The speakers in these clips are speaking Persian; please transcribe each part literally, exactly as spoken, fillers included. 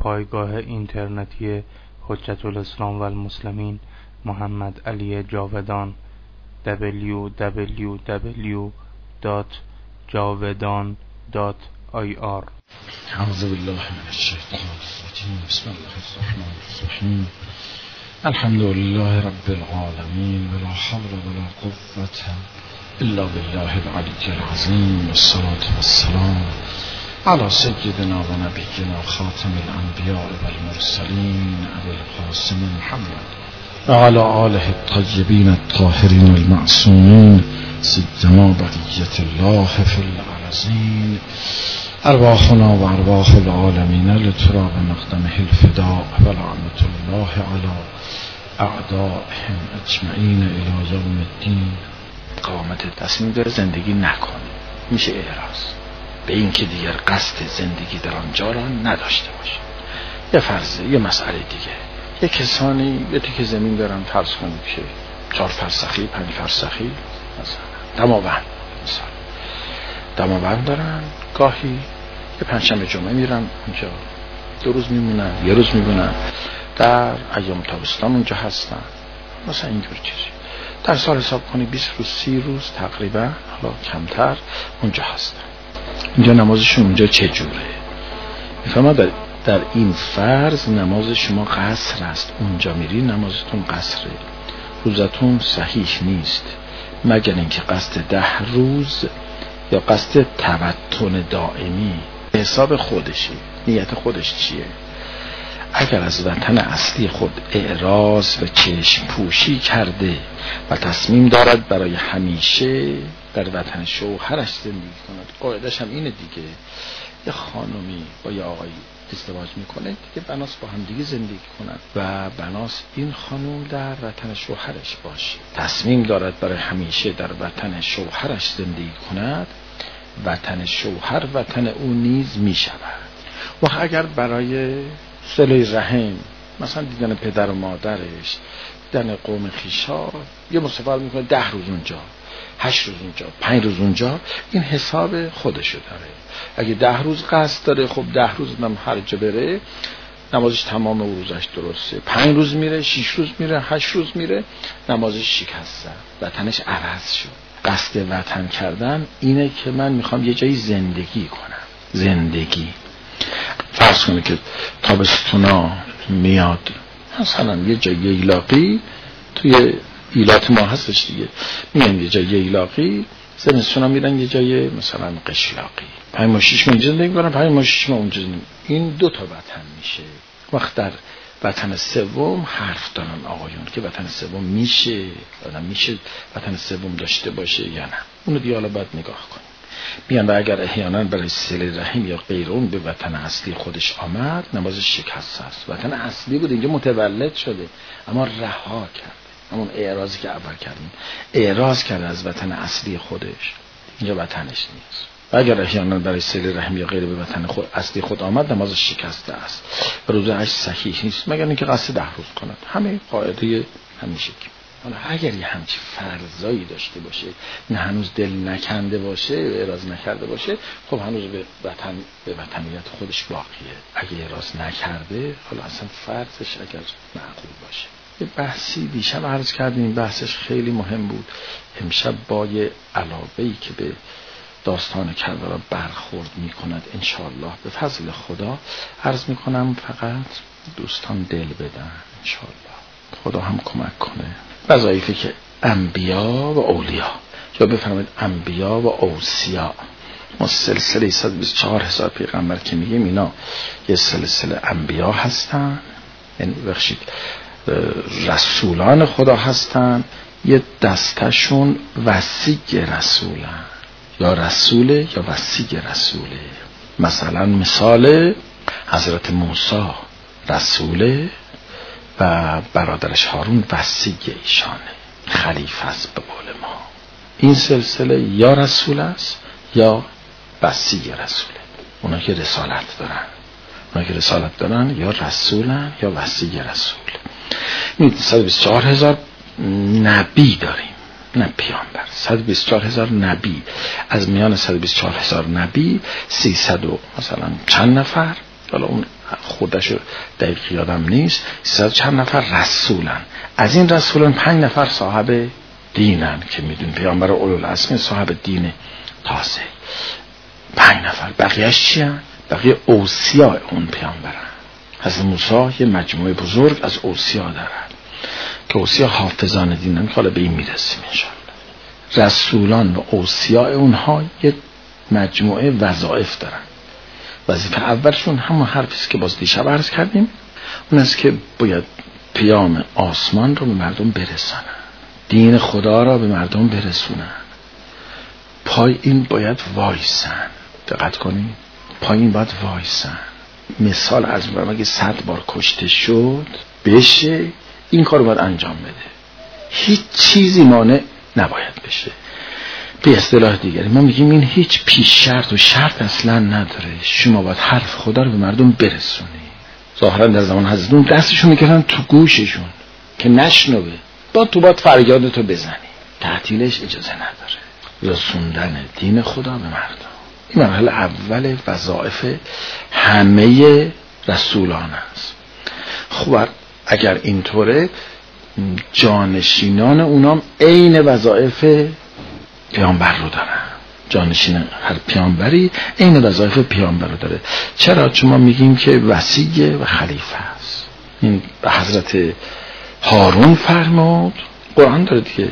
پایگاه اینترنتی حجت الاسلام و المسلمین محمد علی جاودان دبلیو دبلیو دبلیو دات جاودان دات آی آر. اعوذ بالله من الشیطان الرجیم. بسم الله الرحمن الرحیم. الحمد لله رب العالمین ولا حول ولا قوة الا بالله العلی العظیم والصلاة والسلام على سیدنا و نبینا خاتم الانبیاء والمرسلین ابی القاسم محمد و علی آله الطیبین الطاهرین المعصومین سیدنا بقیة الله فی الارضین. ارواحنا و ارواح العالمین لتراب مقدمه الفداء و لعنت الله علی اعدائهم اجمعین الی یوم الدین. قامت تصمیم داره زندگی نکن، میشه اعراض به این که دیگر قصد زندگی در آنجا را نداشته باشه. یه فرضه، یه مسئله دیگه، یه کسانی یه تیکه زمین دارن، فرض کنید که چهار فرسخی پنج فرسخی مثلا دماوند، مثلا دماوند دارن، گاهی یه پنجشنبه جمعه میرن اونجا، دو روز میمونن، یه روز میمونن، در ایام تابستان اونجا هستن، مثلا اینجور چیزی. در سال حساب کنی بیست روز سی روز تقریبا، حالا کمتر، اونجا هستن. اینجا نمازشون اونجا چه جوره؟ میفهمم در, در این فرض نماز شما قصر است، اونجا میری نمازتون قصره، روزتون صحیح نیست مگر اینکه قصد ده روز یا قصد تبتن دائمی حساب خودشه، نیت خودش چیه. اگر از وطن اصلی خود اعراض و چشم پوشی کرده و تصمیم دارد برای همیشه در وطن شوهرش زندگی کند، قاعدش هم اینه دیگه، یه خانمی با یه آقایی ازدواج میکنه دیگه، بناس با هم دیگه زندگی کنند و بناس این خانم در وطن شوهرش باشه، تصمیم دارد برای همیشه در وطن شوهرش زندگی کند، وطن شوهر وطن او نیز میشود. و اگر برای صله رحم، مثلا دیدن پدر و مادرش، دیدن قوم خیشا، یه مسافر میکنه ده روز اونجا، هشت روز اونجا، پنج روز اونجا، این حساب خودشو داره. اگه ده روز قصد داره، خب ده روز هم هر جا بره نمازش تمام و روزش درسته. پنج روز میره، شش روز میره، هشت روز میره، نمازش شکسته، وطنش عوض شد. قصد وطن کردن اینه که من میخوام یه جایی زندگی کنم. زندگی فرض کنه که تابستونا میاد مثلا یه جای ایلاقی، توی ایلات ما هستش دیگه، میان یه جای ایلاقی، زمستونا میرن یه جای مثلا قشلاقی، پنج ماه شش ماه زندگی میکنن، پنج ماه شش ماه اونجا زندگی. این دو تا وطن میشه. وقت در وطن سوم حرف دارن آقایون که وطن سوم میشه، آدم میشه وطن سوم داشته باشه یا نه، اونو دیگه حالا باید نگاه کنیم. میان و اگر احیانا برای صله رحم یا غیر اون به وطن اصلی خودش آمد، نمازش شکسته است. وطن اصلی بود، اینجا متولد شده اما رها کرد، همون اعراضی که اول کردیم، اعراض کرده از وطن اصلی خودش، اینجا وطنش نیست. و اگر احیانا برای صله رحم یا غیر به وطن خود اصلی خود آمد، نمازش شکسته است و روزش صحیح نیست مگر اینکه قصد ده روز کند. همه قاعده همیشه. حالا اگر یه همچی فرضایی داشته باشه، نه هنوز دل نکنده باشه، اعراض نکرده باشه، خب هنوز به وطن به وطنیت خودش باقیه. اگه اعراض نکرده، حالا اصلا فرضش اگر معقول باشه. یه بحثی دیشب عرض کردیم، بحثش خیلی مهم بود. امشب با یه علاوه‌ای که به داستان کربلا برخورد میکند انشاءالله به فضل خدا عرض میکنم، فقط دوستان دل بدن انشاءالله، خدا هم کمک کنه. وظایفی که انبیا و اولیا، یا بفرمایید انبیا و اوصیا، ما سلسله صد و بیست و چهار هزار پیغمبر که میگیم، اینا یه سلسله انبیا هستن، یعنی بخشید رسولان خدا هستن، یه دستشون وصی رسولن، یا رسوله یا وصی رسوله. مثلا مثال حضرت موسی رسوله و برادرش هارون وصی ایشانه، خلیفه است به قول ما. این سلسله یا رسول است یا وصی رسوله. اونا که رسالت دارن، اونا که رسالت دارن یا رسولن یا وصی رسول. این صد و بیست و چهار هزار نبی داریم، نه پیامبر، صد و بیست و چهار هزار نبی. از میان صد و بیست و چهار هزار نبی سیصد و مثلا چند نفر، حالا اون خودشو دقیق یادم نیست، سیصد چند نفر رسولن. از این رسولان پنج نفر صاحب دینن که میدون پیامبر اولوالعزم صاحب دین تازه. پنج نفر بقیهش چی هن؟ بقیه اوصیا اون پیامبرن. حضرت موسی یه مجموعه بزرگ از اوصیا دارن که اوصیا حافظان دینن که حالا به این میرسیم انشاءالله. رسولان و اوصیا اونها یه مجموعه وظایف دارن. وظیفه اولشون همون حرفیست که باز دیشب عرض کردیم، اون است که باید پیام آسمان رو به مردم برسانن، دین خدا را به مردم برسونن. پای این باید وایسن. دقت کنید، پای این باید وایسن. مثال از برم اگه صد بار کشته شد بشه، این کار رو باید انجام بده. هیچ چیزی مانع نباید بشه. به اصطلاح دیگری ما میگیم این هیچ پیش شرط و شرط اصلا نداره. شما باید حرف خدا رو به مردم برسونی. ظاهرا در زمان حضرت اون دستشون میکردن تو گوششون که نشنوه، با تو باید فریادتو بزنی. تعطیلش اجازه نداره. رسوندن دین خدا به مردم این مرحله اول وظایف همه رسولان است. خب اگر اینطوره، جانشینان اونام عین وظایف پیامبر رو دارن. جانشین هر پیامبری عین وظایف پیامبر رو داره. چرا؟ چون ما میگیم که وصی و خلیفه است. این حضرت هارون فرمود، قرآن داره دیگه،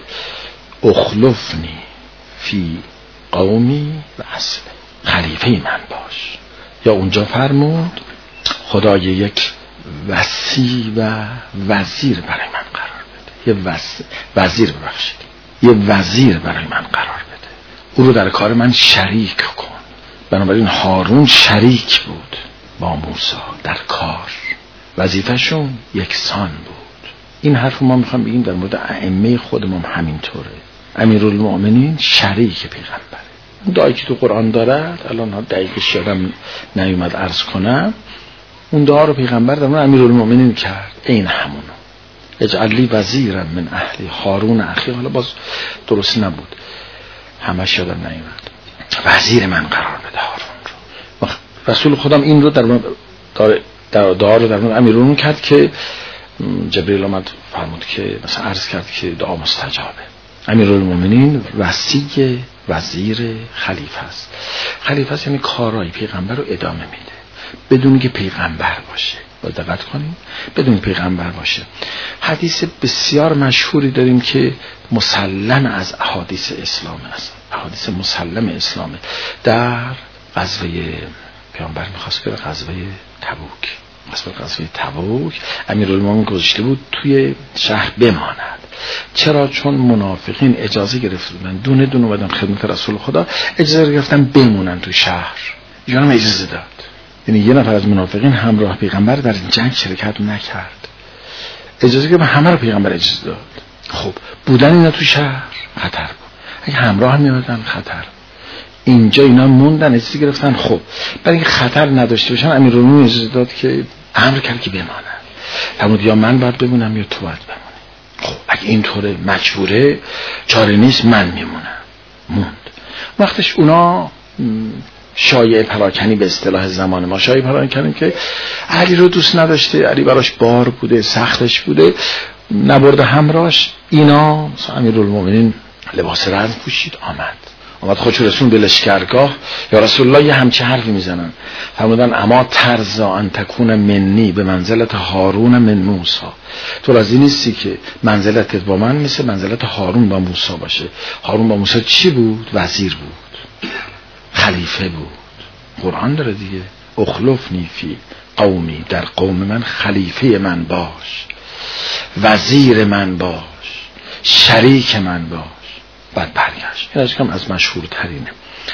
اخلفنی فی قومی و اصل، خلیفه من باش. یا اونجا فرمود خدای یک وصی و وزیر برای من قرار بده. یه وز... وزیر ببخشید یه وزیر برای من قرار بده، او رو در کار من شریک کن. بنابراین هارون شریک بود با موسی در کار، وظیفه‌شون یکسان بود. این حرف ما میخوام بگیم در مورد ائمه خودمون همینطوره. امیرالمؤمنین شریک پیغمبره. اون دعایی که تو قرآن داره الان دقیقش یادم نیومد عرض کنم، اون دعا رو پیغمبر در مورد امیرالمؤمنین کرد، این همونو. اجعل لی وزیرا من اهلی هارون اخی. حالا باز درست نبود، همش یادم نیومد. وزیر من قرار بده هارون رو. رسول خودم این رو در در دعا رو در مورد امیرالمؤمنین کرد که جبریل آمد فرمود که مثلا عرض کرد که دعا مستجابه. امیرالمؤمنین وصی وزیر خلیفه است. خلیفه است یعنی کارهای پیغمبر رو ادامه میده بدون که پیغمبر باشه. باید دقت کنیم، بدون پیغمبر باشه. حدیث بسیار مشهوری داریم که مسلم از احادیث اسلام است، احادیث مسلم اسلامه. در غزوه پیغمبر میخواست که غزوه تبوک غزوه غزوه تبوک امیرالمؤمنین گذاشته بود توی شهر بماند. چرا؟ چون منافقین اجازه گرفته بودن، دونه دونه اومدن خدمت رسول خدا، اجازه گرفتن بمونن تو شهر. ایشون هم اجازه داد. یعنی یه نفر از منافقین همراه پیغمبر در جنگ شرکت نکرد، اجازه که همه رو پیغمبر اجازه داد. خب بودن اینا تو شهر خطر بود، اگه همراه میادن خطر. اینجا اینا موندن، اجازه گرفتن. خب برای اینکه خطر نداشته باشن امیرالمؤمنین اجازه داد که امر کرد که بمانن. فرمود یا من باید بمونم یا تو باید بمونی. خب اگه اینطوره مجبوره، چاره نیست، من میمونم. موند. وقتش اونا شایعه پراکنی، به اصطلاح زمان ما شایعه پراکنی که علی رو دوست نداشته، علی براش بار بوده، سختش بوده، نبرده همراهش. اینا امیرالمؤمنین لباس رزم پوشید، آمد آمد خودش رسون به لشکرگاه. یا رسول الله یه همچه حرفی میزنن، فرمودن اما ترضا ان تکون منی به منزلت هارون من موسی. تو راضی نیستی که منزلتت با من مثل منزلت هارون با موسی باشه؟ هارون با موسی چی بود؟ وزیر بود، خلیفه بود. قرآن داره دیگه، اخلفنی فی قومی، در قوم من خلیفه من باش، وزیر من باش، شریک من باش. بعد برگشت. این از کم از مشهورترینه.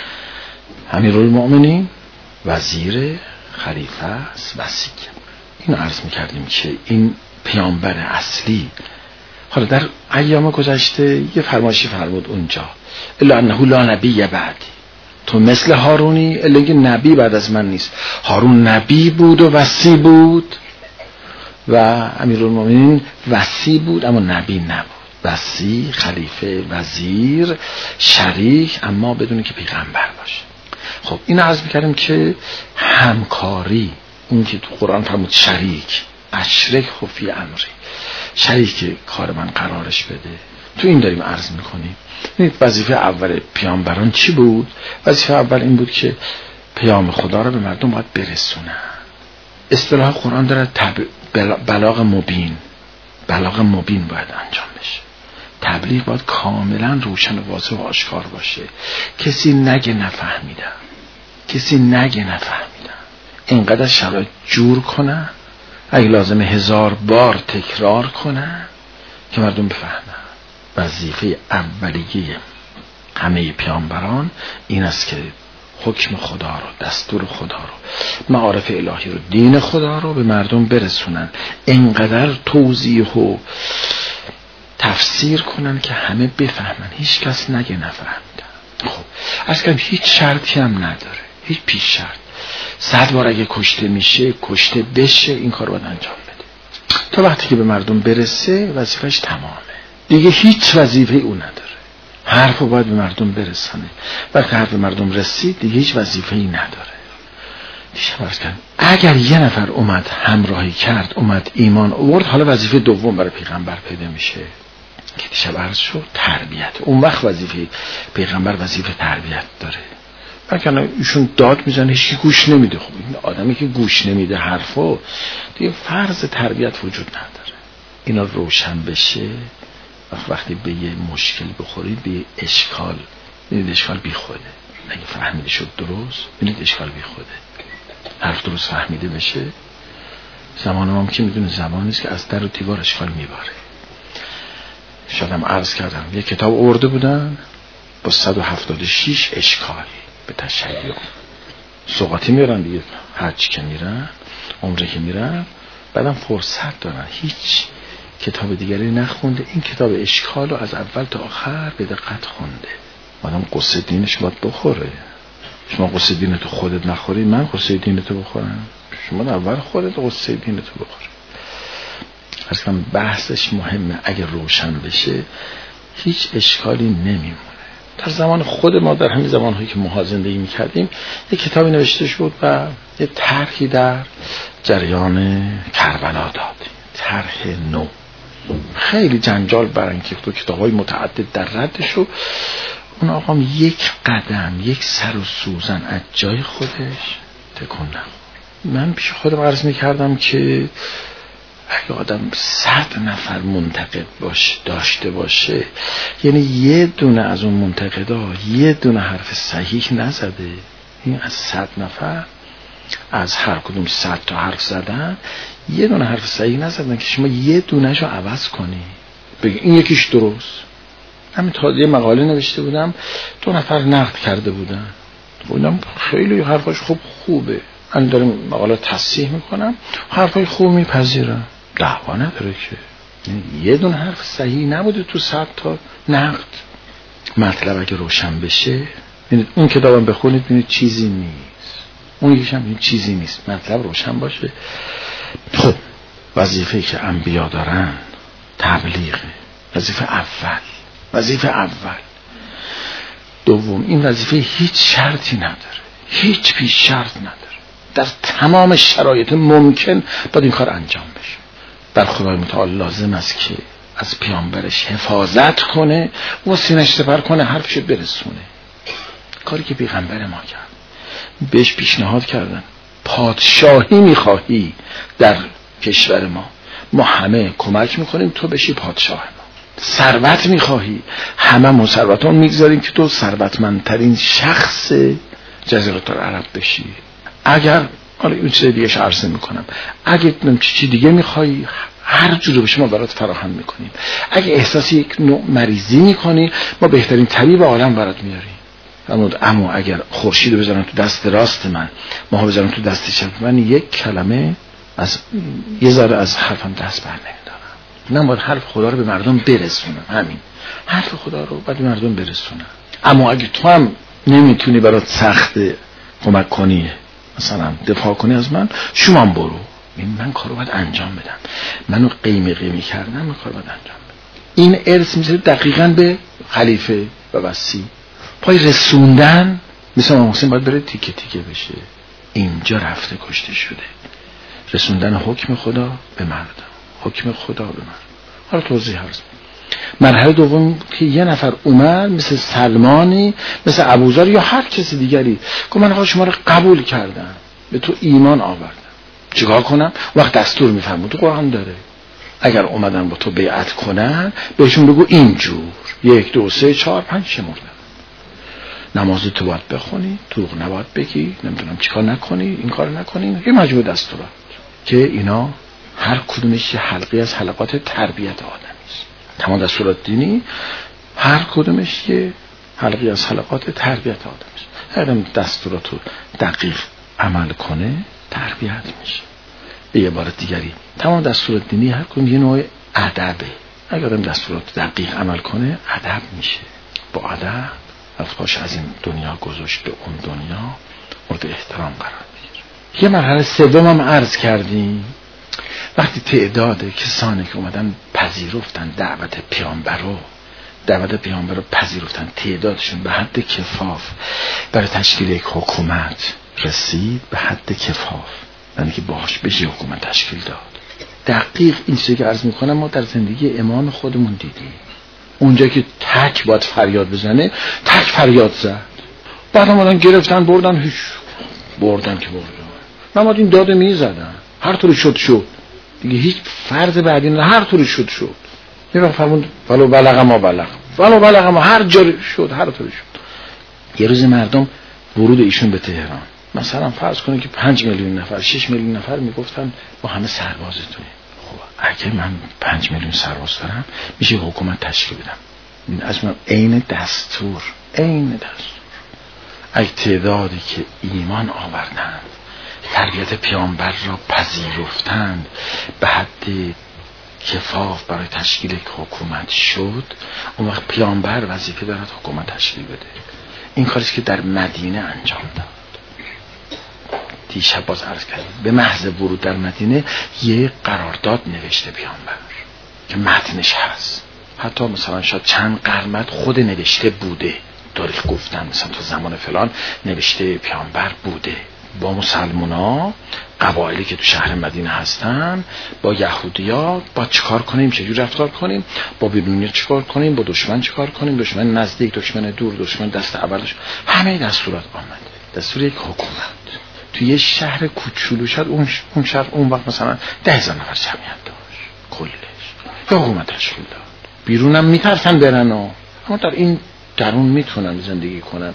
امیرالمؤمنین وزیر خلیفه است، وصی. اینو عرض میکردیم که این پیامبر اصلی. حالا در ایام گذشته یه فرمایشی فرمود اونجا، الا انه لا نبی بعدی، تو مثل هارونی، الا اینکه نبی بعد از من نیست. هارون نبی بود و وصی بود و امیرالمؤمنین وصی بود اما نبی نبود. وصی، خلیفه، وزیر، شریک، اما بدون که پیغمبر باشه. خب این عرض میکردیم که همکاری این که تو قرآن فرمود شریک، اشرک خفی امری، شریک کار من قرارش بده. تو این داریم عرض میکنیم. وظیفه اول پیامبران چی بود؟ وظیفه اول این بود که پیام خدا رو به مردم باید برسونن. اصطلاح قرآن داره تب... بلاغ مبین، بلاغ مبین باید انجام بشه. تبلیغ باید کاملا روشن و واضح و آشکار باشه، کسی نگه نفهمیدم، کسی نگه نفهمیدم. اینقدر شرایط جور کنن، اگه لازمه هزار بار تکرار کنن که مردم بفهمن. وظیفه اولیه همه پیامبران این است که حکم خدا رو، دستور خدا رو، معارف الهی رو، دین خدا رو به مردم برسونن، اینقدر توضیح و تفسیر کنن که همه بفهمن، هیچ کس نگه نفهمیدن. خب اصلا هیچ شرطی هم نداره، هیچ پیش شرط. صد بار اگه کشته میشه کشته بشه، این کار باید انجام بده تا وقتی که به مردم برسه وظیفش تمامه. دیگه هیچ وظیفه او نداره، حرف رو باید به مردم برسانه. وقتی حرف به مردم رسید دیگه هیچ وظیفه‌ای نداره. دیشب عرض کردم اگر یه نفر اومد همراهی کرد، اومد ایمان آورد، حالا وظیفه دوم برای پیغمبر پیدا میشه که دیشب عرض شد تربیت. اون وقت وظیفه پیغمبر وظیفه تربیت داره. وگرنه ایشون داد میزنه هیچ کی گوش نمیده. خب این آدمی که گوش نمیده حرفو، دیگه فرض تربیت وجود نداره. اینا روشن بشه، وقتی به یه مشکل بخورید، به یه اشکال، ببینید اشکال بی خوده، اگه فهمیده شد درست، ببینید اشکال بی خوده، حرف درست فهمیده بشه. زمان ما هم که میدونه زمانی است که از در و دیوار اشکال میباره. شادم عرض کردم یه کتاب آورده بودن با صد و هفتاد و شش اشکال به تشیع، سوغاتی میرن دیگه، حج که میرن، عمره که میرن، بعدم فرصت دارن، هیچ کتاب دیگری نخونده، این کتاب اشکال رو از اول تا آخر به دقت خونده. آدم قصه دینش باید بخوره. شما قصه دینتو خودت نخوری، من قصه دینتو بخورم؟ شما اول خودت قصه دینتو بخوری. اصلا بحثش مهمه. اگه روشن بشه هیچ اشکالی نمیمونه. در زمان خود ما، در همین زمانهایی که ما زندگی میکردیم، یک کتابی نوشته شد و یه طرحی در جریان کربلا داد، طرح نو. خیلی جنجال برانگیخت و کتاب‌های متعدد در ردش شد. اون آقام یک قدم، یک سر و سوزن از جای خودش تکون نخورد. من پیش خودم عرض میکردم که اگه آدم صد نفر منتقد باشه داشته باشه، یعنی یه دونه از اون منتقدا یه دونه حرف صحیح نزده، این از صد نفر از هر کدوم صد تا حرف زدن، یه دونه حرف صحیح نزدن که شما یه دونهشو عوض کنی بگی این یکیش درست. همین تا یه مقاله نوشته بودم، دو نفر نقد کرده بودن، بودم خیلی حرفاش خوب خوبه، من دارم مقاله تصحیح میکنم، حرفای خوب میپذیرم، دعوا نداره که. یه دونه حرف صحیح نبوده تو صد تا نقد. مطلب اگه روشن بشه، ببینید اون کتابم بخونید ببینید چیزی نیست، اون یکیش هم این چیزی نیست، مطلب روشن باشه. خب وظیفه‌ای که انبیا دارن تبلیغه، وظیفه اول، وظیفه اول. دوم، این وظیفه هیچ شرطی نداره، هیچ پیش شرط نداره، در تمام شرایط ممکن باید این کار انجام بشه. بر خدای متعال لازم است که از پیامبرش حفاظت کنه و سینه‌اش سپر کنه، حرفش برسونه. کاری که پیغمبر ما کرد. بهش پیشنهاد کردن پادشاهی میخواهی در کشور ما، ما همه کمک میکنیم تو بشی پادشاه ما. ثروت میخواهی، همه ما ثروتان میگذاریم که تو ثروتمندترین شخص جزیره العرب بشی. اگر حالا این چیز دیگه عرضه میکنم، اگه چیزی دیگه میخوایی هر جوری به شما برات فراهم میکنیم. اگه احساس یک نوع مریضی میکنی، ما بهترین طبیب عالم برات میاریم. اما اگر خورشید رو بذارم تو دست راست من، ماها بذارم تو دست چپ من، یک کلمه از یه ذره از حرفم دست بر نمیدارم. من باید حرف خدا رو به مردم برسونم. همین حرف خدا رو باید به مردم برسونم. اما اگه تو هم نمیتونی برات سخت کمک کنی، مثلا دفاع کنی از من، شما هم برو. من کارو باید انجام بدم. منو قیمه قیمه کردن، من کارو باید انجام بدم. این ارث میشه دقیقاً به خلیفه و وصی. پای رسوندن مثل امام حسین باید بره تیکه تیکه بشه. اینجا رفته کشته شده، رسوندن حکم خدا به مردم، حکم خدا به مردم. حالا توضیح هست. مرحله دوم که یه نفر اومد مثل سلمانی، مثل ابوذر یا هر کسی دیگری که من آقا شما رو قبول کردم، به تو ایمان آوردم، چیکار کنم؟ وقت دستور میفرمود تو قرآن داره، اگر اومدن با تو بیعت کنن بهشون بگو اینجور یک دو سه چهار پنج شمردن، نماز تو باید بخونی، دروغ نباید بگی، نمیدونم چیکار نکنی، این کار نکنی، یه مجموعه دستورات که اینا هر کدومش یه حلقی از حلقات تربیت آدمی است. تمام دستورات دینی هر کدومش یه حلقی از حلقات تربیت آدمی است. هر دستورات رو دقیق عمل کنه تربیت میشه. به یه عبارت دیگری تمام دستورات دینی هر کدوم یه نوع ادبه. اگر آدم دستورات دقیق عمل کنه ادب میشه. با ادب رفتارش از این دنیا گذاشت به اون دنیا مورد احترام قرار بگیره. یه مرحله سوم هم عرض کردیم، وقتی تعداد کسانی که اومدن پذیرفتن دعوت پیامبر رو دعوت پیامبر رو پذیرفتن، تعدادشون به حد کفاف برای تشکیل یک حکومت رسید، به حد کفاف، یعنی که باهاش بشه حکومت تشکیل داد. دقیق این چیزی که عرض میکنم ما در زندگی امام خودمون دیدیم. اونجا که تک باید فریاد بزنه تک فریاد زد، بعد هم گرفتن بردن، هیچ بردن که بردن، من این داده میزدن هر طوری شد شد دیگه، هیچ فرض بعدی نه، هر طوری شد شد. یه وقت فرمود ولو بلغ ما بلغ، ولو بلغ ما، هر جا شد هر طوری شد. یه روز مردم ورود ایشون به تهران مثلا فرض کنید که پنج میلیون نفر شش میلیون نفر میگفتن با همه سربازتونه. خب اگه من پنج میلیون سرباز دارم میشه حکومت تشکیل بدم. این از من عین دستور، عین دستور. اگه تعدادی که ایمان آوردند تربیت پیامبر را پذیرفتند به حد کفاف برای تشکیل یک حکومت شد، اون وقت پیامبر وظیفه دارد حکومت تشکیل بده. این کاریست که در مدینه انجام داد. دیشب باز عرض کردیم به محض ورود در مدینه یه قرارداد نوشته پیامبر که متنش هست، حتی مثلا شاید چند قرمت خود نوشته بوده، تاریخ گفتن مثلا تو زمان فلان نوشته پیامبر بوده. با مسلمونا قبایلی که تو شهر مدینه هستن، با یهودیا با چیکار کنیم، چجوری رفتار کنیم، با بیرونی چیکار کنیم، با دشمن چیکار کنیم، دشمن نزدیک، دشمن دور، دشمن دست اولش، همه دستورات آمده. دستور یک حکومت تو یه شهر کوچولو شد، اون اون شهر اون وقت مثلا ده هزار نفر جمعیت داشت کلش، یا حکومت تشکیل داد. بیرونم میترسن برن و اما در این درون میتونن زندگی کنن.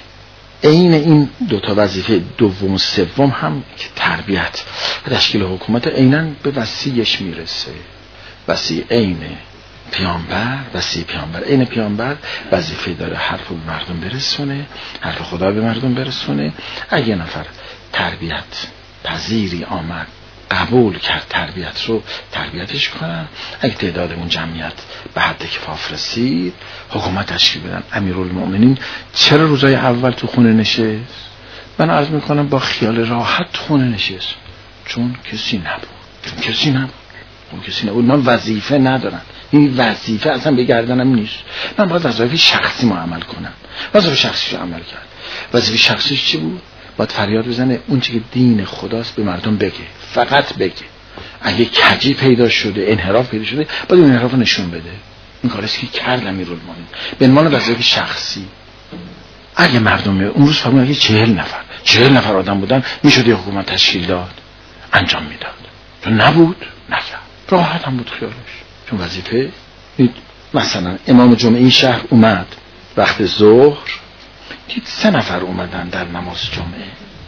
این این دو تا وظیفه دوم و سوم هم که تربیت و تشکیل حکومت عیناً به وصیش میرسه. وصی عین پیامبر، وصی پیامبر عین پیامبر وظیفه داره حرف به مردم برسونه، حرف خدا به مردم برسونه. اگه نفر تربیت پذیری آمد قبول کرد تربیت رو، تربیتش کنن. اگه تعداد اون جمعیت به حد کفاف رسید حکومت تشکیل بدن. امیرالمؤمنین چرا روزای اول تو خونه نشست؟ من عرض میکنم با خیال راحت تو خونه نشست، چون کسی نبود، چون کسی نبود اون کسی نبود. من وظیفه ندارم، این وظیفه اصلا به گردنم نیست. من باید وظیفه شخصی ما عمل کنم. وظیفه شخصیش عمل کرد. وظیفه شخصیش چی بود؟ باید فریاد بزنه اون چی که دین خداست به مردم بگه، فقط بگه. اگه کجی پیدا شده، انحراف پیدا شده، باید اون انحراف نشون بده. این کارش که کرد امیرالمومنین به عنوان وظیفه شخصی. اگه مردم اون روز فهمیدن اگه چهل نفر چهل نفر آدم بودن میشد یه حکومت تشکیل داد، انجام میداد. چون نبود نکرد، راحت هم بود خیالش، چون وظیفه. مثلا امام جمعه این شهر اومد وقت ظهر، دید سه نفر اومدن در نماز جمعه.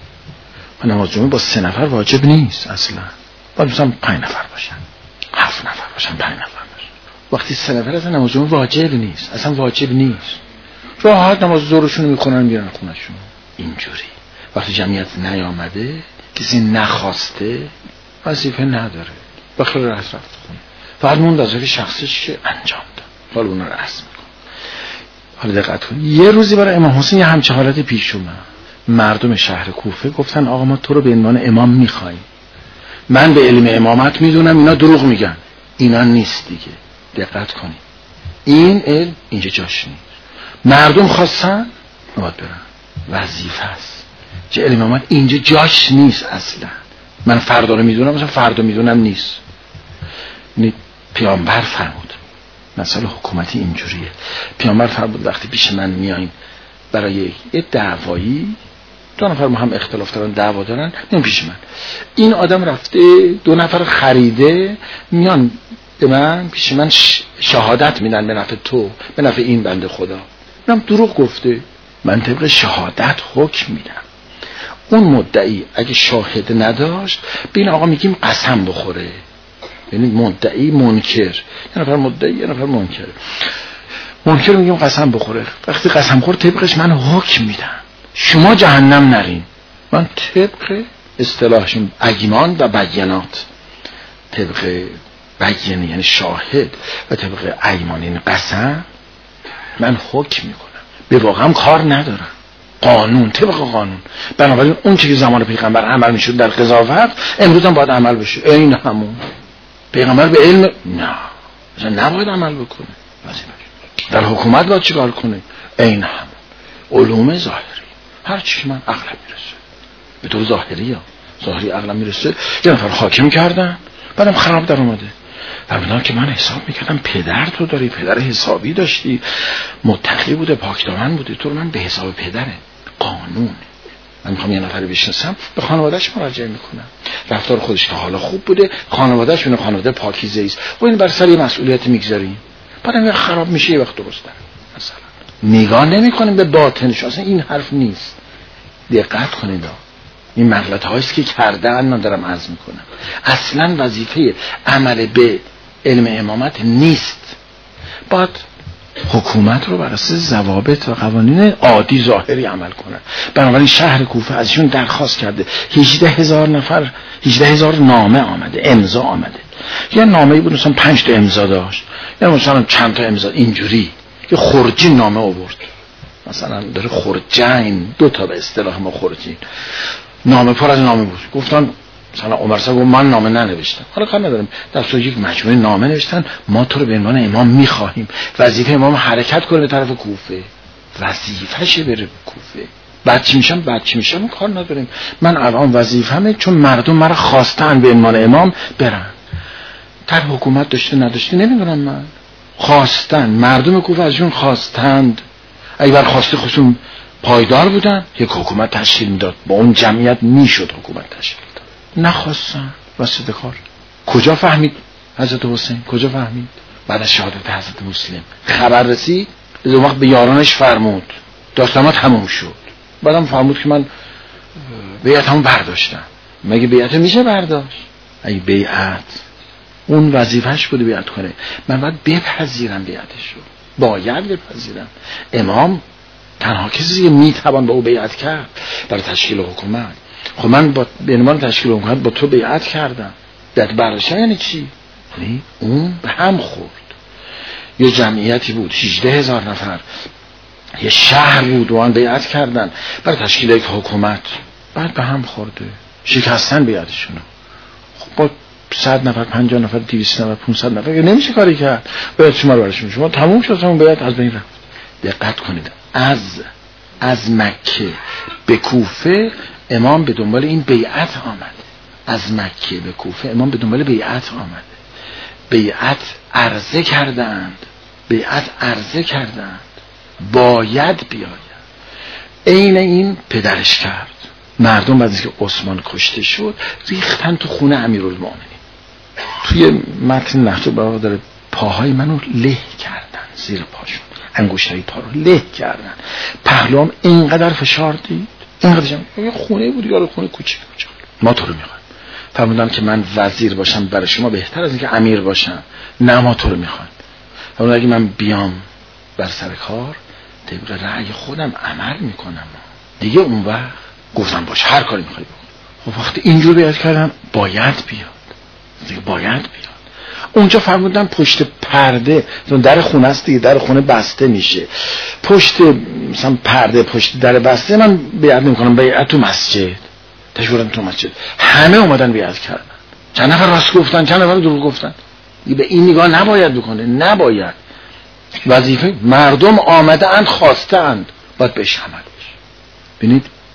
و نماز جمعه با سه نفر واجب نیست اصلا، باید مثلا پنج نفر باشن، هفت نفر باشن، پنج نفر باشن. وقتی سه نفر اصلا نماز جمعه واجب نیست، اصلا واجب نیست، راحت نماز ظهرشون میکنن میرن خونهشون. اینجوری وقتی جمعیت نیامده، کسی نخواسته، وظیفه نداره، بخیر رفت رفت خونه. فقط مون وظیفه شخصیش که انجام داد، حالا اون رو رسم میکنه. حالا دقت کن، یه روزی برای امام حسین یه همچه حالت پیش اومد. مردم شهر کوفه گفتن آقا ما تو رو به عنوان امام میخوایم. من به علم امامت میدونم اینا دروغ میگن. اینا نیست دیگه، دقت کنید، این علم اینجا جاش نیست. مردم خواستن نباید برن، وظیفه است. چه علم امامت اینجا جاش نیست اصلا. من فردا رو میدونم، مثلا فردا میدونم نیست. پیامبر فرمود مسئله حکومتی اینجوریه. پیامبر فرمود وقتی پیش من میایین برای یه دعوایی، دو نفر ما هم اختلاف دارن، دعوا دارن، میان پیش من. این آدم رفته دو نفر خریده، میان به من پیش من شهادت میدن به نفع تو، به نفع این بنده خدا. منم دروغ گفته، من طبق شهادت حکم میدم. اون مدعی اگه شاهد نداشت به این آقا میگیم قسم بخوره، یعنی مدعی منکر، یه نفر مدعی یه نفر منکر. منکر میگیم قسم بخوره. وقتی قسم خور طبقش من حکم میدم شما جهنم نرین. من طبق اصطلاحشون ایمان و بیانات، طبق بیانه یعنی شاهد و طبق ایمان این قسم من حکم میکنم. به واقعا کار ندارم، قانون طبق قانون. بنابراین اون چیزی که زمان پیغمبر عمل میشد در قضاوت امروز هم باید عمل بشه. این همون پیغمبر به علم نه مثلا نباید عمل بکنه، در حکومت باید چیکار کنه؟ این همون علوم ظاهری، هر چی که من عقلم میرسه به طور ظاهری ها ظاهری عقلم میرسه. یه نفر حاکم کردن بعدم خراب در اومده. فرمودن که من حساب میکردم پدر تو داری، پدر حسابی داشتی، متقی بوده، پاکدامن بوده، تو رو من به حساب پدره. قانون من میخوام یه نفر بشناسم به خانوادهش مراجعه میکنم، رفتار خودش تا حالا خوب بوده، خانوادهش اون خانواده پاکیزه است، و این بر سر یه مسئولیت میگذاریم، بعدم خراب میشه یه وقت درست داره. مثلا نگاه نمیکنیم به باطنش، اصلا این حرف نیست. دقت کنید، این مغلطه هاییست که کردن، من دارم عرض میکنم. اصلا وظیفه عمل به علم امامت نیست. باید حکومت رو بر اساس ضوابط و قوانین عادی ظاهری عمل کنن. بنابراین شهر کوفه ازشون درخواست کرده، هجده هزار نفر، هجده هزار نامه آمده، امضا آمده. یه نامه‌ای بود مثلا پنج تا امضا داشت، یا مثلا چند تا امضا اینجوری، یه خرجین نامه آورد، مثلا داره خرجین، دو تا به اصطلاح ما خرجین، نامه پر از نامه بود. گفتن مثلا عمر صاحب گفت من نامه ننوشتم. حالا کار ندارم، در صورت یک مجموعه نامه نوشتن ما تو رو به عنوان امام میخواهیم، وظیفه امام حرکت کنه به طرف کوفه، وظیفه‌شه بره به کوفه. بعد چی میشم بعد چی میشم کار نداریم. من الان وظیفه‌مه چون مردم مرا خواستن به عنوان امام برن. در حکومت داشته نداشته نمیدونم، من خواستن، مردم کوفه ازشون خواستند. اگه بر خواسته خودشون پایدار بودن یک حکومت تشکیل میداد، با اون جمعیت میشد حکومت تشکیل داد. نخواستن واسه کار. کجا فهمید حضرت حسین؟ کجا فهمید؟ بعد از شهادت حضرت مسلم خبر رسید، از اون وقت به یارانش فرمود، داستان تموم شد. بعدم فرمود که من بیعت همون برداشتم. مگه بیعت میشه برداشت؟ اگه بیعت اون وظیفهش بوده بیعت کنه، من باید بپذیرم بیعتش رو، باید بپذیرم. امام تنها کسی که میتوان با او بیعت کرد برای تشکیل حکومت. خب من با به عنوان تشکیل حکومت با تو بیعت کردم، بیعت برداشتن یعنی چی؟ یعنی اون به هم خورد. یه جمعیتی بود هجده هزار نفر، یه شهر بود و آن بیعت کردن برای تشکیل یک حکومت، بعد به هم خورده، شکستن بیعتشون. خب با صد نفر، پنجاه نفر، دویست نفر، پانصد نفر نمیشه کاری کرد. بیعت شما رو برشون شما تموم شد، اون بیعت از بین رفت. دقت کنید، از از مکه به کوفه امام به دنبال این بیعت آمده. از مکه به کوفه امام به دنبال بیعت آمده. بیعت عرضه کردند، بیعت عرضه کردند باید بیاید. عین این پدرش کرد. مردم بعد از که عثمان کشته شد ریختن تو خونه امیرالمومنین. توی متن نهج البلاغه داره پاهای منو له کردن، زیر پاشون انگشتای پا رو له کردن. پهلوام اینقدر فشار دید، اینقدر جمع یه خونه بود، یارو خونه کوچیک کوچیک. ما تو رو میخوایم. فرمودن که من وزیر باشم برای شما بهتر از اینکه امیر باشم. نه ما تو رو میخوایم. فرمودن اگه من بیام بر سر کار طبق رأی خودم عمل میکنم. دیگه اون وقت گفتم باش هر کاری میخوای بکن. خب وقتی اینجور بیاد کردم باید بیاد، دیگه باید بیاد. اونجا فرمودن پشت پرده، در خونه است دیگه، در خونه بسته میشه، پشت مثلا پرده پشت در بسته من بیعت نمیکنم، بیعت تو مسجد. تشورم تو مسجد همه اومدن بیعت کردن. چند نفر راست گفتن، چند نفر دروغ گفتن. به این نگاه نباید بکنه، نباید. وظیفه مردم آمدند خواستند باید بهش عمل بشه. ببینید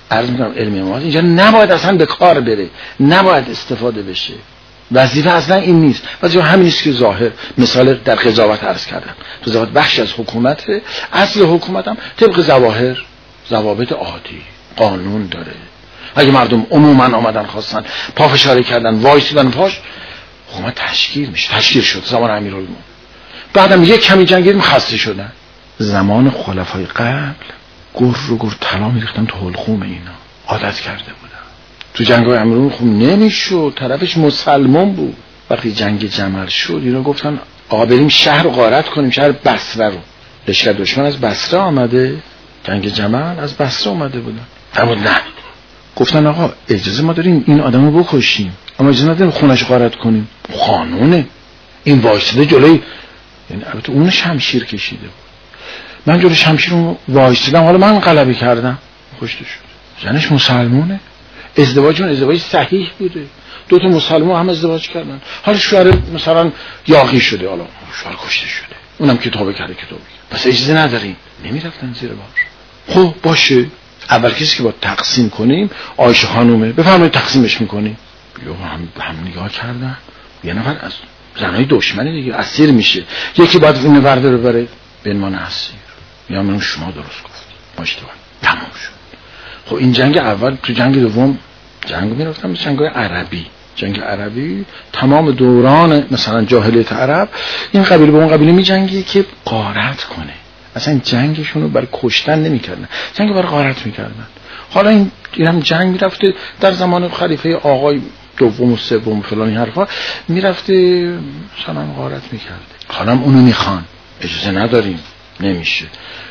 عرض میکنم علم امامت اینجا نباید اصلا به کار بره، نباید استفاده بشه. وظیفه اصلا این نیست. وظیفه همین نیست که ظاهر مثال در قضاوت عرض کردم. قضاوت بخش از حکومته، اصل حکومت هم طبق ظواهر ضوابط عادی قانون داره. اگه مردم عموما آمدن خواستن پافشاری کردن وایسیدن پاش، حکومت تشکیل میشه. تشکیل شد زمان امیرالمومنین. بعدم یک کمی جنگیدیم خسته شدن. زمان خلفای قبل گر رو گر طلا میریختن تو حلقوم اینا، عادت کرده بودن. تو جنگ‌های امیرالمومنین خوب نمیشد، طرفش مسلمان بود. وقتی جنگ جمل شد اینا گفتن آقا بریم شهر رو غارت کنیم، شهر بصره رو. لشکر دشمن از بصره آمده، جنگ جمل از بصره اومده بودن. اما نه، گفتن آقا اجازه ما داریم این آدمو بکشیم، اما اجازه نداریم خونش غارت کنیم. قانونه. این وایساده جلوی، یعنی البته اون شمشیر کشیده بود، من جلوی شمشیر رو وایسادم، حالا من غلبه کردم، کشته شد. زنش مسلمونه، ازدواجون ازدواج صحیح بوده، دو تا مسلمان هم ازدواج کردن، حالا شوهر مثلا یاغی شده، حالا شوهر کشته شده، اونم کتابه کرده کتابه کرده. پس اجازه نداریم، نمیرفتن زیر بار. خب باشه، اول کسی که با تقسیم کنیم عایشه خانومه، بفرمایید تقسیمش میکنیم. یا هم هم نگاه کردن، یه نفر از زنای دشمنی دیگه اسیر میشه، یکی باید این ورده رو بره به عنوان اسیر. یا من شما درست گفتید، ما اشتباه، تمام شد. خب این جنگ اول، تو جنگ دوم جنگ میرفتن، جنگ عربی. جنگ عربی تمام دوران مثلا جاهلیت عرب این قبیله با اون قبیله میجنگی که غارت کنه. اصلا جنگشون رو برای کشتن نمیکردن، جنگ برای غارت میکردن. حالا این هم جنگ میرفته در زمان خلیفه آقای دوم و سوم و فلانی حرفا، میرفته مثلا غارت میکرده. حالا اونو میخوان، اجازه نداریم، نمیشه.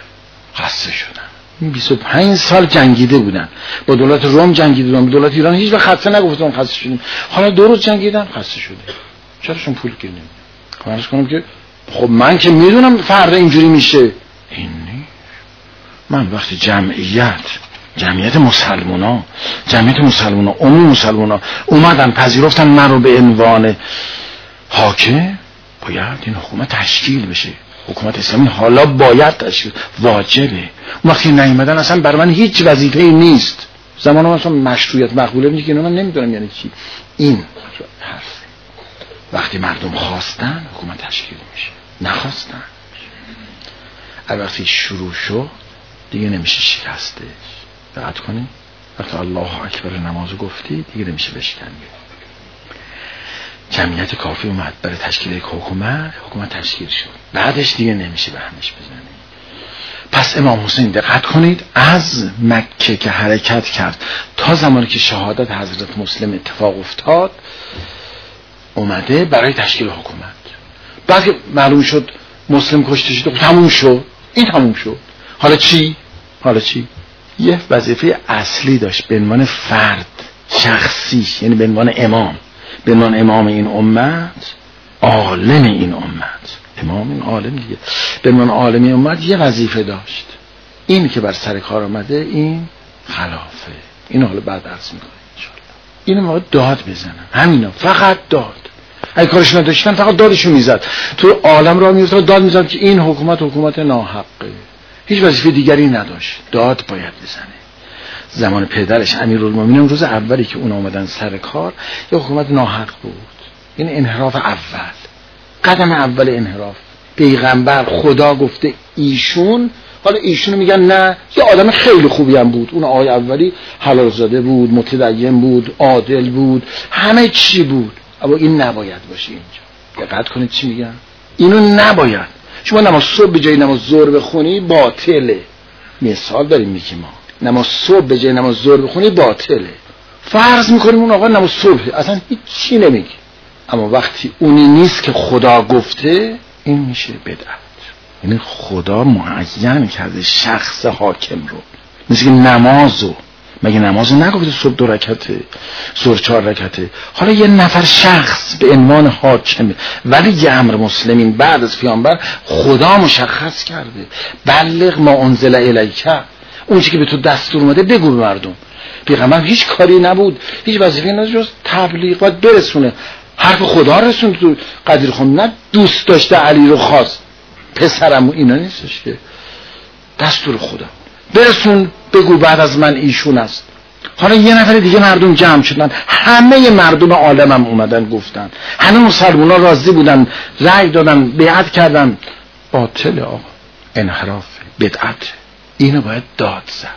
خسته شدن. بیست و پنج سال جنگیده بودن، با دولت روم جنگیده بودن، با دولت ایران هیچ وقت خسته نگفتن خسته شدیم. حالا دو روز جنگیدن خسته شده. چراشون پول گیریم؟ خواهرش کنم که خب من که میدونم فردا اینجوری میشه. این نیست. من وقتی جمعیت جمعیت مسلمونا جمعیت مسلمونا عموم مسلمونا اومدن پذیرفتن من رو به عنوان حاکم، باید این حکومت تشکیل بشه. حکومت اسلامی حالا باید تشکیل، واجبه. وقتی نیومدن اصلا بر من هیچ وظیفه‌ای نیست. زمان ما اصلا مشروعیت مقبوله میگه که من نمیدونم یعنی چی این حرف. وقتی مردم خواستن حکومت تشکیل میشه، نخواستن وقتی شروع شد دیگه نمیشه شکستش. دقت کنید وقتی الله اکبر نمازو گفتی دیگه نمیشه بشکنی. جمعیت کافی اومد برای تشکیل یک حکومت، حکومت تشکیل شد، بعدش دیگه نمیشه به همش بزنی. پس امام حسین دقت کنید از مکه که حرکت کرد تا زمانی که شهادت حضرت مسلم اتفاق افتاد اومده برای تشکیل حکومت. بعد که معلوم شد مسلم کشته شد تموم شد، این تموم شد. حالا چی؟ حالا چی؟ یه وظیفه اصلی داشت به عنوان فرد شخصی، یعنی به عنوان امام، به عنوان امام این امت، عالم این امت، امام این عالم دیگه، به عنوان عالم این امت یه وظیفه داشت. این که بر سر کار آمده این خلافه. این حالا بعد عرض میکنه انشاءالله. این ما داد بزنن، همینا، فقط داد. اگه کارش نداشتن فقط دادشو میزد، تو عالم را میرفت داد میزد که این حکومت حکومت ناحقه. هیچ وظیفه دیگری نداشت، داد باید بزنه. زمان پدرش امیرالمومنین روز اولی که اون آمدن سر کار یه حکومت ناحق بود. این انحراف اول، قدم اول انحراف. پیغمبر خدا گفته ایشون، حالا ایشونو میگن نه، یه آدم خیلی خوبی هم بود. اون آقای اولی حلال زاده بود، متدین بود، عادل بود، همه چی بود، اما این نباید باشه اینجا. دقت کنید چی میگم، اینو نباید. شما نماز صبح به جای نماز ظهر بخونی باطله. مثال داریم میگیم ما نماز صبح به جای نماز ظهر بخونی باطله. فرض میکنیم اون آقا نماز صبح اصلا هیچ چی نمیگه، اما وقتی اونی نیست که خدا گفته این میشه بدعت. یعنی خدا معین کرده شخص حاکم رو، مثل که نمازو، مگه نمازو نگفته صبح دو رکعته ظهر چهار رکعته؟ حالا یه نفر شخص به عنوان حاکمه، ولی یه امر مسلمین بعد از پیامبر خدا مشخص کرده بلغ ما انزل الیک، اون چیزی که به تو دستور اومده بگو به مردم. پیغمبر هیچ کاری نبود، هیچ وظیفه‌ای نداشت جز تبلیغ، باید برسونه حرف خدا رسون. تو قدیر خون نه دوست داشته علی رو خواست، پسرم اینا نیستش که، دستور خدا. برسون بگو بعد از من ایشون است. حالا یه نفر دیگه مردم جمع شدن، همه مردم عالمم اومدن گفتن، همه مسلمونا راضی بودن، رأی دادن، بیعت کردن. باطل آقا، انحراف، بدعت. اینو باید داد زد.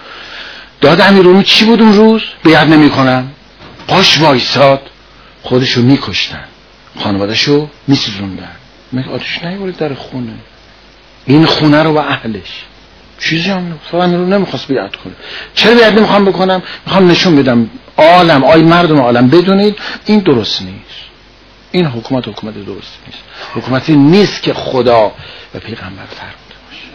داد امیرالمومنین چی بود اون روز؟ بیعت نمی کنن، پاش وایساد، خودشو میکشتن، خانوادهشو میسوزوندن. میگه آتش نیورید در خونه، این خونه رو و اهلش. چیزی هم نمیخواست، امیرالمومنین نمیخواست بیعت کنه. چرا بیعت نمیخوام بکنم؟ میخوام نشون بدم عالم، آی مردم عالم بدونید این درست نیست، این حکومت حکومت درست نیست، حکومتی نیست که خدا و پیغمبر فرموده باشه.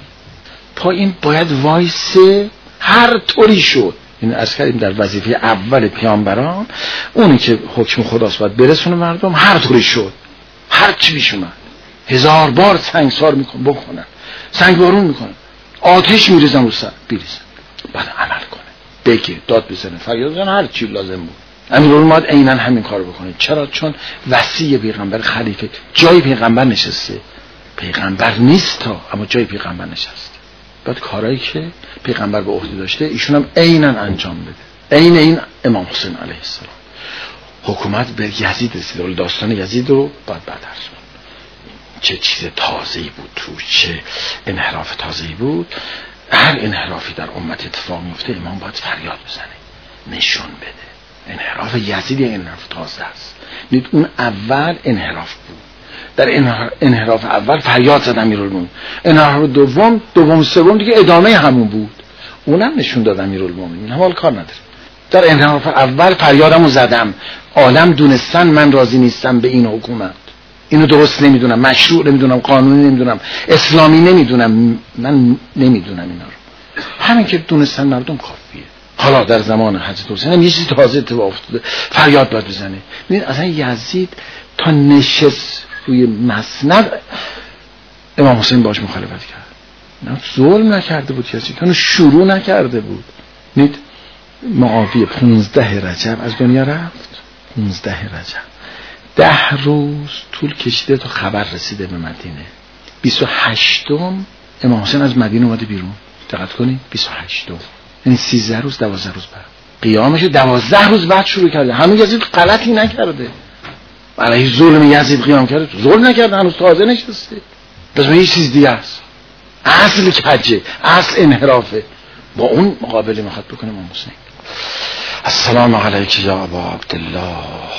پا این باید وایسه هر طوری شد. این عرض کردیم در وظیفه اول پیامبران اونی که حکم خداست باید برسونه مردم، هر طوری شد، هر چی پیش اومد، هزار بار سنگسار میکن بکنن، سنگ بارون میکنن، آتش میریزن رو سر بریزن، بعد عمل کنه، بگه، داد بزنه، فریاد بزنه، هر چی لازم بود. امیرالمومنین باید عیناً همین کار بکنه. چرا؟ چون وصی پیغمبر، خلیفه، جای پیغمبر نشسته. پیغمبر نیست تا، اما جای پیغمبر نشسته. بعد کارهایی که پیغمبر به عهده داشته ایشون هم عیناً انجام بده. عین این امام حسین علیه السلام حکومت به یزید رسید. داستان یزید رو بعد بعد عرض کنم. چه چیز تازه‌ای بود توش، چه انحراف تازه‌ای بود. هر انحرافی در امت اتفاق میفته امام باید فریاد بزنه، نشون بده. انحراف یزید یه انحراف تازه است. دید اون اول انحراف بود، در انحراف اول فریاد زد امیرالمومنین. انحراف دوم دوم سوم دیگه ادامه همون بود، اونم نشون داد امیرالمومنین حال کار نداره. در انحراف اول فریادمو زدم، عالم دونستن من راضی نیستم به این حکومت، اینو درست نمیدونم، مشروع نمیدونم، قانونی نمیدونم، اسلامی نمیدونم، من نمیدونم اینا رو. همین که دونستن مردم کافیه. حالا در زمان حضرت حسین یه چیز تازه اتفاق افتاده، فریاد باید بزنه. ببین اصلا یزید تا نشست روی مسند امام حسین باش مخالفت کرد. نه ظلم نکرده بود کسی، تا شروع نکرده بود. نید معاویه پونزده رجب از دنیا رفت. پونزده رجب ده روز طول کشیده تا خبر رسیده به مدینه. بیست و هشتم امام حسین از مدینه اومده بیرون. دقت کنید بیست و هشتم یعنی سیزده روز دوازده روز بعد قیامش دوازده روز بعد شروع کرده. همین یزید غلطی نکرده، برای ظلم یزید قیام کرده، ظلم نکرده، هنوز تازه نشسته. پس یه چیز دیگه است، اصل کجه، اصل انحرافه. با اون مقابله میخواد بکنه امام حسین. السلام علیک یا ابا عبدالله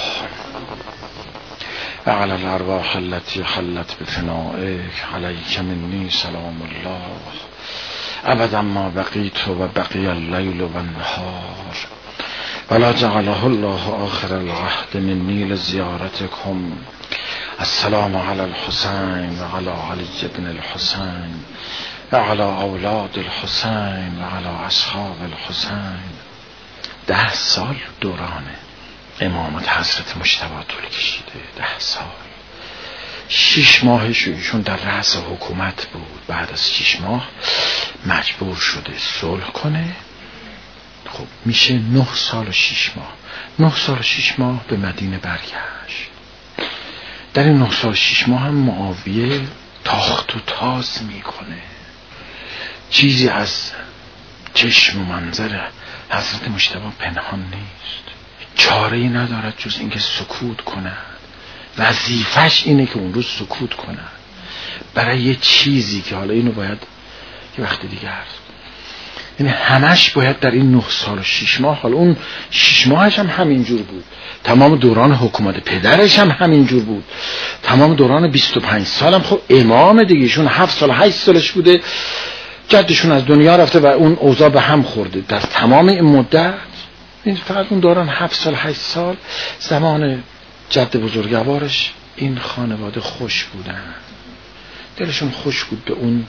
و علی الارواح التي حلت بفنائک، علیک منی سلام الله ابدا ما بقیت و بقی اللیل و النهار ولا جعله الله آخر العهد منی لزیارتکم. السلام علی الحسین و علی علی بن الحسین و علی اولاد الحسین و علی اصحاب الحسین. ده سال دوران امامت حضرت مجتبی طول کشیده. ده سال، شش ماهش ایشون در رأس حکومت بود. بعد از شش ماه مجبور شده صلح کنه. خب میشه نه سال و شش ماه. نه سال و شش ماه به مدینه برگشت. در این نه سال و شش ماه هم معاویه تاخت و تاز میکنه. چیزی از چشم و منظر حضرت مجتبی پنهان نیست. چاره‌ای ندارد جز اینکه سکوت کند. وظیفش اینه که اون روز سکوت کند برای یه چیزی که حالا اینو باید یه وقت دیگه عرض، یعنی همش باید در این نه سال و شش ماه، حالا اون شش ماهش هم همینجور بود، تمام دوران حکومت پدرش هم همینجور بود، تمام دوران بیست و پنج سال هم خب امام دیگه، ایشون هفت سال هشت سالش بوده، جدشون از دنیا رفته و اون اوضاع به هم خورده. در تمام این مدت این فقط اون دوران هفت سال هشت سال زمان جد بزرگوارش این خانواده خوش بودن، دلشون خوش بود به اون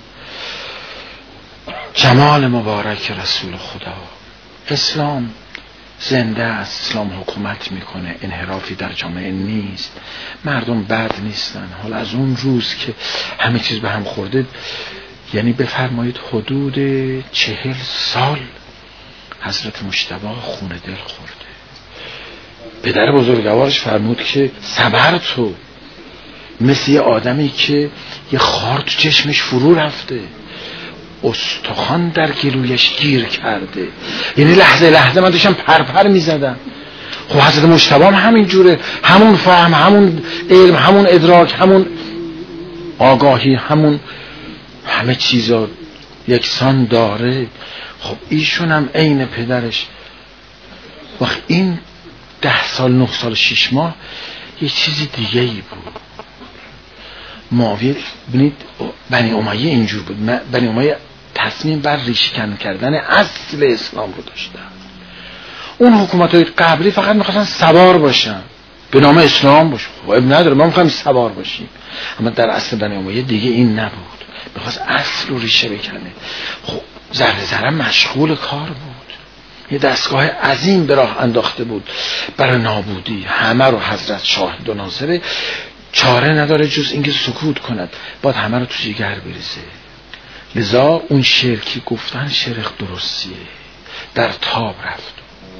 جمال مبارک رسول خدا. اسلام زنده است، اسلام حکومت میکنه، انحرافی در جامعه نیست، مردم بد نیستن. حالا از اون روز که همه چیز به هم خورده، یعنی بفرمایید حدود چهل سال حضرت مجتبی خون دل خورده. پدر بزرگوارش فرمود که صبر تو، مثل یه آدمی که یه خار تو چشمش فرو رفته، استخوان در گلویش گیر کرده. یعنی لحظه لحظه من داشتم پرپر می زدم. خب حضرت مجتبی هم همین جوره، همون فهم، همون علم، همون ادراک، همون آگاهی، همون همه چیزا یکسان داره. خب ایشون هم عین پدرش. وقت این ده سال نه سال شش ماه یه چیزی دیگه ای بود. معاویه ببینید بنی امیه اینجور بود. بنی امیه تصمیم بر ریشه‌کن کردن اصل اسلام رو داشتن. اون حکومت‌های قبلی فقط می‌خواستن سوار باشن، به نام اسلام باشه. خب اب نداره، ما می‌خوایم سوار باشیم. اما در اصل بنی امیه دیگه این نبود، می‌خواست اصل رو ریشه بکنه. خب ذره ذره مشغول کار بود. یه دستگاه عظیم به راه انداخته بود برای نابودی همه رو. حضرت شاهد و ناظره، چاره نداره جز اینکه سکوت کند، باید همه رو تو جگر بریزه. لذا اون شعر که گفتن شعر درستیه. در تاب رفت،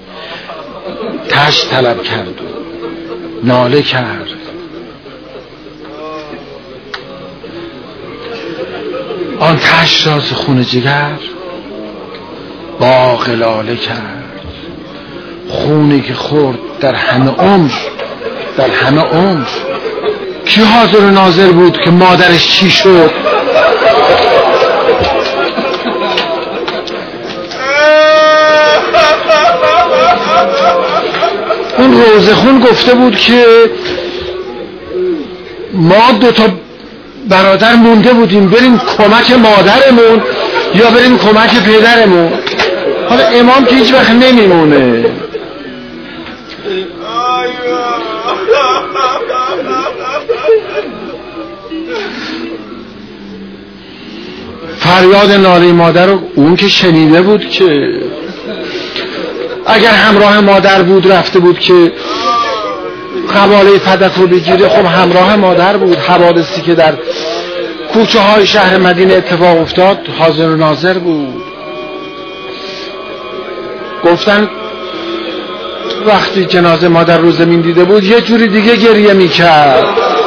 تشت طلب کرد و ناله کرد، آن تشت را ز خون جگر باغ لاله کرد. خونی که خورد در همه عمر، در همه عمر. کی حاضر و ناظر بود که مادرش چی شد؟ اون روزخون گفته بود که ما دوتا برادر مونده بودیم، بریم کمک مادرمون یا بریم کمک پدرمون. حالا امام که هیچ وقت نمیمونه. فریاد ناله مادر رو اون که شنیده بود که اگر همراه مادر بود رفته بود که قباله فدک رو بگیره، خب همراه مادر بود. حوادثی که در کوچه های شهر مدینه اتفاق افتاد حاضر و ناظر بود. گفتن وقتی جنازه مادر رو زمین دیده بود یه جوری دیگه گریه میکرد.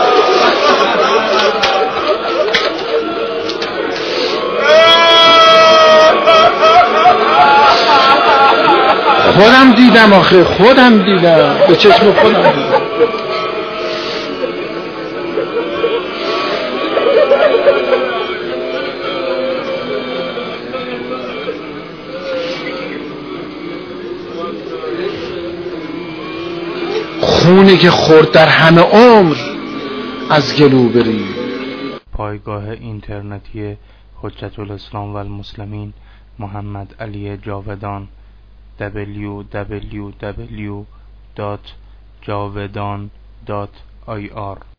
خودم دیدم آخه، خودم دیدم، به چشم خودم دیدم. خونی که خورد در همه عمر از گلو برید. پایگاه اینترنتی حجت الاسلام و المسلمین محمد علی جاودان دبلیو دبلیو دبلیو دات جاودان دات آی آر